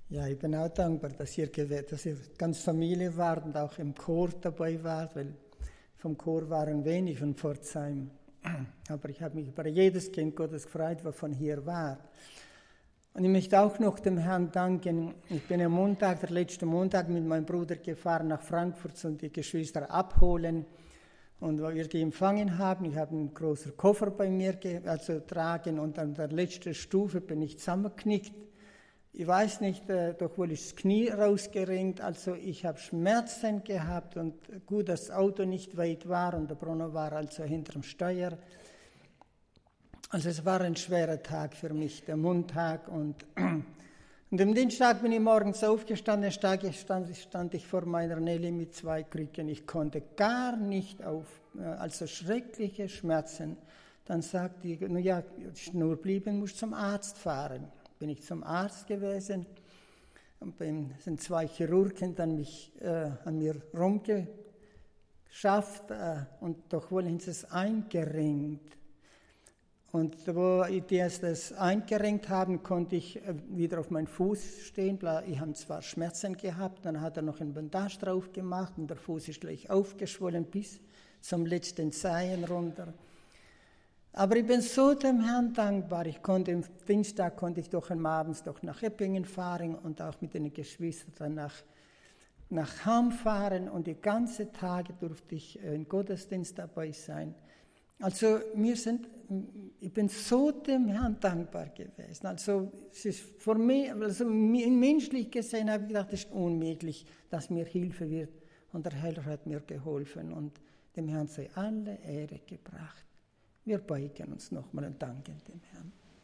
Ja, ich bin auch dankbar, dass ihr ganz Familie wart und auch im Chor dabei wart, weil vom Chor waren wenig von Pforzheim. Aber ich habe mich über jedes Kind Gottes gefreut, was von hier war. Und ich möchte auch noch dem Herrn danken. Ich bin am Montag, der letzte Montag, mit meinem Bruder gefahren nach Frankfurt und die Geschwister abholen. Und weil wir die empfangen haben, ich habe einen großen Koffer bei mir tragen und an der letzten Stufe bin ich zusammengeknickt. Ich weiß nicht, doch wohl ist das Knie rausgeringt, also ich habe Schmerzen gehabt und gut, dass das Auto nicht weit war und der Bruno war also hinterm Steuer. Also es war ein schwerer Tag für mich, der Montag. Und am Dienstag bin ich morgens aufgestanden, stand ich vor meiner Nelly mit 2 Krücken. Ich konnte gar nicht also schreckliche Schmerzen. Dann sagte ich, naja, Schnur blieben, muss zum Arzt fahren. Bin ich zum Arzt gewesen und sind 2 Chirurgen dann an mir rumgeschafft und doch wohl sie es eingerenkt. Und wo die das eingerenkt haben, konnte ich wieder auf meinen Fuß stehen. Ich habe zwar Schmerzen gehabt, dann hat er noch ein Bandage drauf gemacht und der Fuß ist gleich aufgeschwollen bis zum letzten Zehen runter. Aber ich bin so dem Herrn dankbar. Am Dienstag konnte ich doch abends nach Eppingen fahren und auch mit den Geschwistern nach Ham fahren. Und die ganzen Tage durfte ich im Gottesdienst dabei sein. Also ich bin so dem Herrn dankbar gewesen. Also es ist für mich, also menschlich gesehen habe ich gedacht, es ist unmöglich, dass mir Hilfe wird. Und der Herr hat mir geholfen und dem Herrn sei alle Ehre gebracht. Wir beugen uns nochmal und danken dem Herrn.